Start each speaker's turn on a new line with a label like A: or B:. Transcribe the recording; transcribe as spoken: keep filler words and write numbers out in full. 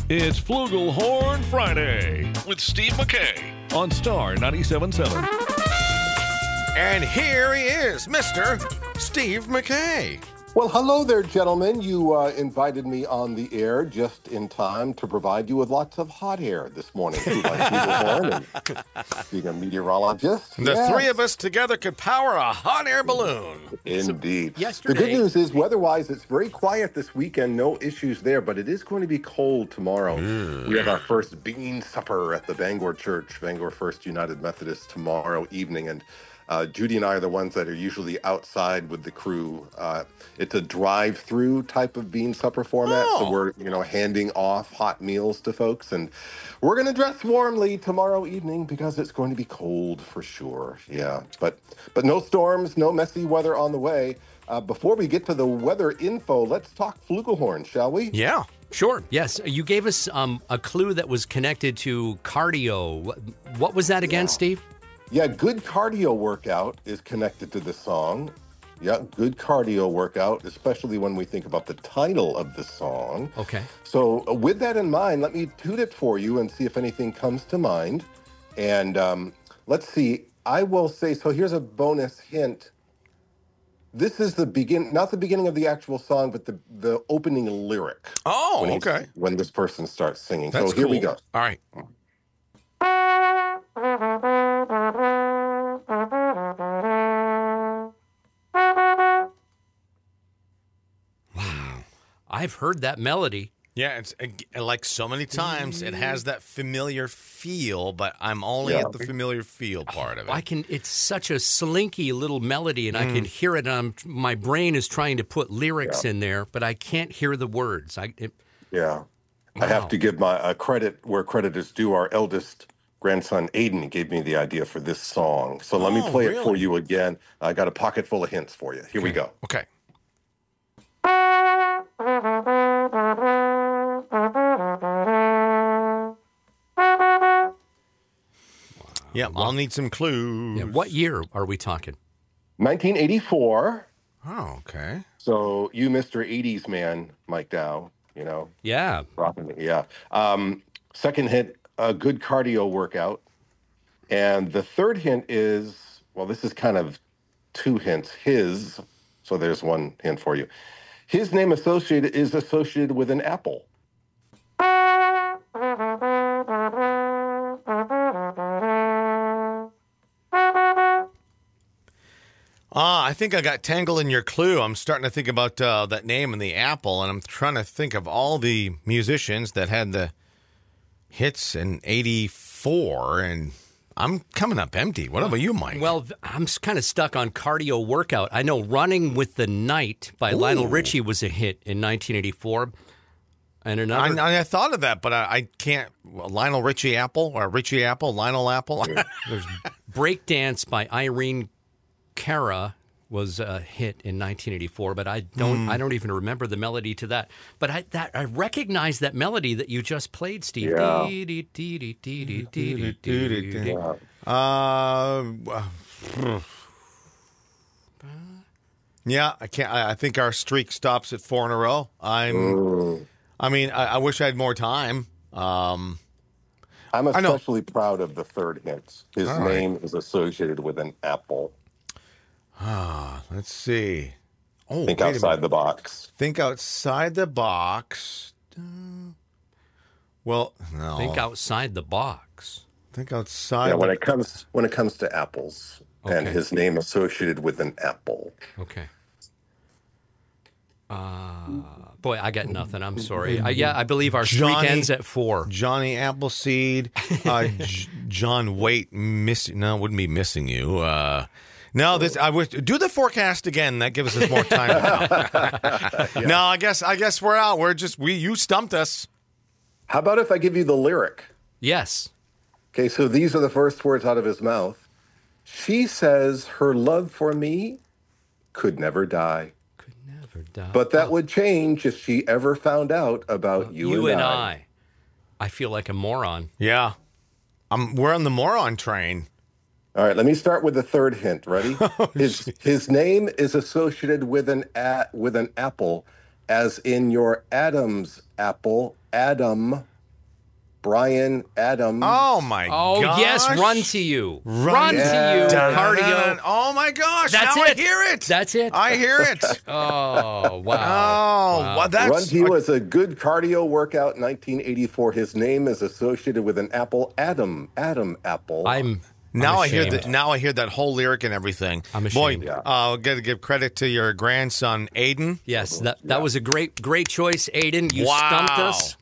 A: It's Flugelhorn Friday with Steve McKay on Star ninety-seven point seven.
B: And here he is, Mister Steve McKay.
C: Well, hello there, gentlemen. You uh, invited me on the air just in time to provide you with lots of hot air this morning. Through my Flugelhorn and being a meteorologist.
B: The
C: yes.
B: three of us together could power a hot air balloon.
C: Indeed.
D: Yesterday.
C: The good news is, weather-wise, it's very quiet this weekend. No issues there, but it is going to be cold tomorrow. Mm. We have our first bean supper at the Bangor Church, Bangor First United Methodist, tomorrow evening, and Uh, Judy and I are the ones that are usually outside with the crew. Uh, it's a drive-through type of bean supper format,
B: oh.
C: so we're, you know, handing off hot meals to folks, and we're going to dress warmly tomorrow evening because it's going to be cold for sure. Yeah, but but no storms, no messy weather on the way. Uh, before we get to the weather info, let's talk Flugelhorn, shall we?
B: Yeah.
D: Sure. Yes. You gave us um, a clue that was connected to cardio. What, what was that again,
C: Yeah.
D: Steve?
C: Yeah, good cardio workout is connected to the song. Yeah, good cardio workout, especially when we think about the title of the song.
D: Okay.
C: So uh, with that in mind, let me toot it for you and see if anything comes to mind. And um, let's see, I will say, so here's a bonus hint. This is the begin, not the beginning of the actual song, but the, the opening lyric.
B: Oh,
C: when
B: okay.
C: When this person starts singing.
B: That's
C: so here
B: cool.
C: we go.
B: All right.
D: I've heard that melody.
B: Yeah, it's uh, like so many times. It has that familiar feel, but I'm only
C: Yeah.
B: at the familiar feel part of it.
D: I can. It's such a slinky little melody, and mm. I can hear it. And I'm, my brain is trying to put lyrics
C: Yeah.
D: in there, but I can't hear the words. I. It,
C: Yeah.
D: wow.
C: I have to give my uh, credit where credit is due. Our eldest grandson, Aiden, gave me the idea for this song. So let
B: Oh,
C: me play
B: really?
C: it for you again. I got a pocket full of hints for you. Here
B: okay.
C: we go.
B: Okay. Yeah, I'll need some clues.
D: yeah, what year are we talking?
C: nineteen eighty-four.
B: Oh, okay.
C: So you, Mister eighties man, Mike Dow, you know.
D: Yeah.
C: Rocking it, yeah. Um, second hint, a good cardio workout. And the third hint is, well, this is kind of two hints. His, so there's one hint for you. His name associated is associated with an apple.
B: Ah, I think I got tangled in your clue. I'm starting to think about uh, that name and the apple, and I'm trying to think of all the musicians that had the hits in eighty-four, and I'm coming up empty. What about you, Mike?
D: Well, I'm kind of stuck on cardio workout. I know "Running with the Night" by
B: Ooh.
D: Lionel Richie was a hit in nineteen eighty-four, and another.
B: I, I thought of that, but I, I can't. Well, Lionel Richie Apple or Richie Apple, Lionel Apple.
D: There's "Breakdance" by Irene Cara was a hit in nineteen eighty-four, but I don't.
B: Mm.
D: I don't even remember the melody to that. But I that I recognize that melody that you just played, Steve.
C: Yeah. Yeah.
B: Uh, yeah, I can't. I, I think our streak stops at four in a row. I'm.
C: Mm.
B: I mean, I, I wish I had more time. Um,
C: I'm
B: I know.
C: especially proud of the third hint. His
B: All right.
C: name is associated with an apple.
B: ah, let's see. Oh,
C: Think
B: wait a
C: outside
B: minute.
C: the box.
B: Think outside the box. Well, no.
D: Think outside the box.
B: Think outside.
C: Yeah,
B: the...
C: when it comes when it comes to apples, and
D: Okay.
C: his name associated with an apple.
D: Okay. Uh, boy, I got nothing. I'm sorry. I, yeah, I believe our streak
B: Johnny-
D: ends at four.
B: Johnny Appleseed, uh, J- John Waite, miss no, wouldn't be missing you. Uh, no, this I wish do the forecast again. That gives us more time. No, I guess I guess we're out. We're just we you stumped us.
C: How about if I give you the lyric?
D: Yes.
C: Okay, so these are the first words out of his mouth. She says her love for me could never die.
D: Could never die.
C: But that would change if she ever found out about you,
D: you
C: and,
D: and
C: I.
D: I. I feel like a moron.
B: Yeah, I'm. We're on the moron train.
C: All right, let me start with the third hint. Ready? his his name is associated with an a, with an apple, as in your Adam's apple, Adam Brian Adams.
B: Oh, my
D: Oh,
B: gosh.
D: yes, Run to You.
B: Run,
D: Run
C: Yeah.
D: to You,
B: Dun,
D: cardio.
B: dun, dun. Oh, my gosh.
D: That's
B: now
D: it.
B: I hear it.
D: That's it.
B: I hear it.
D: Oh, wow.
B: Oh,
D: Wow.
B: well, that's...
C: Run to You is a good cardio workout in nineteen eighty-four. His name is associated with an apple, Adam. Adam Apple.
D: I'm
B: Now
D: I'm
B: I hear
D: ashamed.
B: that. Now I hear that whole lyric and everything.
D: I'm
B: Boy,
D: ashamed.
C: Yeah.
B: uh, got to give credit to your grandson, Aiden.
D: Yes, that that was a great great choice, Aiden. You
B: Wow.
D: stumped us.